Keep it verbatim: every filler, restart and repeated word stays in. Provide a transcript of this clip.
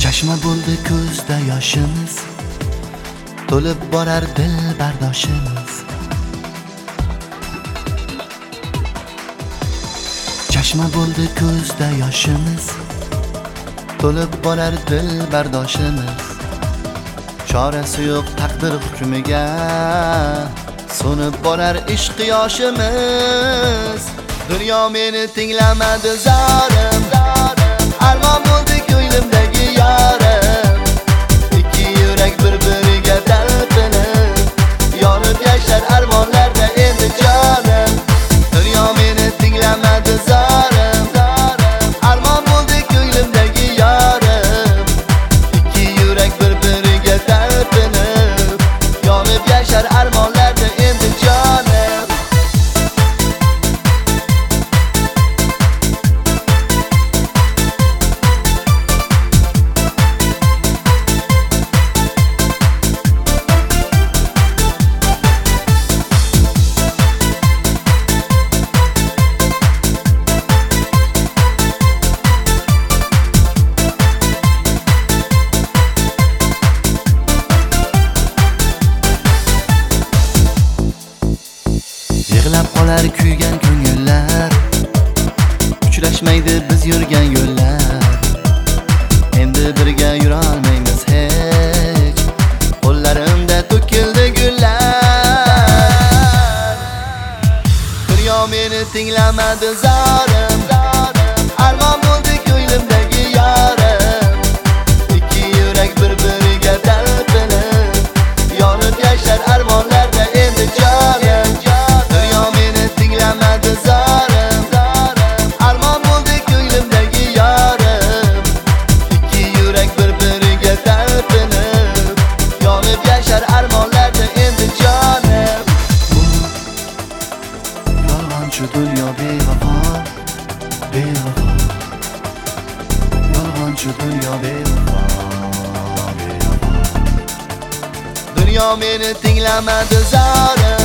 Chashma bo'ldi ko'zda yoshimiz, to'lib borar dil bardoshimiz. Chashma bo'ldi ko'zda yoshimiz, to'lib borar dil bardoshimiz. Chorasi yo'q taqdir hukmiga, so'nib borar ishq yoshimiz. Dunyo meni tinglamadi zorim, armon bo'ldi ko'nglimdagi yorim. Ikki yurak bir-biriga talpinib, yonib yashar armonlarda endi jonim. Dunyo meni tinglamadi zorim, armon bo'ldi ko'nglimdagi yorim. Ikki yurak bir-biriga talpinib, yonib yashar armonlarda endi jonim. Yig'lab qolar kuygan ko'ngillar, uchrashmaydi biz yurgan yo'llar. Endi birga yura olmaymiz hech, qo'llarimda to'kildi gullar. Dunyo meni tinglamadi zorim, armon bo'ldi ko'nglimdagi yorim. Ikki yurak bir-biriga talpinib, yonib yashar armonlarda endi jonim. Armon bo'ldi ko'nglimdagi yorim. Ikki yurak bir-biriga talpinib, yonib yashar armonlarda endi jonim. Yolg'onchi dunyo bevafo, bevafo. Yolg'onchi dunyo bevafo, bevafo. Dunyo meni tinglamadi zorim.